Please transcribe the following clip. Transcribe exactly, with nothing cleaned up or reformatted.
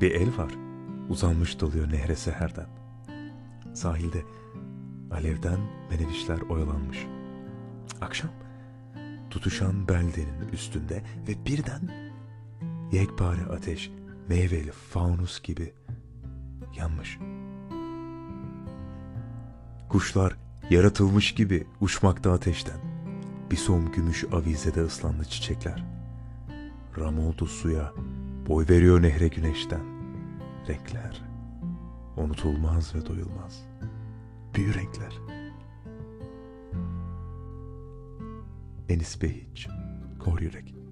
Bir el var, uzanmış doluyor nehre seherden. Sahilde alevden menevişler oyalanmış. Akşam tutuşan beldenin üstünde ve birden yekpare ateş meyveli faunus gibi yanmış. Kuşlar yaratılmış gibi uçmakta ateşten. Bir som gümüş avizede ıslandı çiçekler. Ram oldu suya, boy veriyor nehre güneşten. Renkler, unutulmaz ve doyulmaz. Büyü renkler. Enis Behiç, Kor Yürek.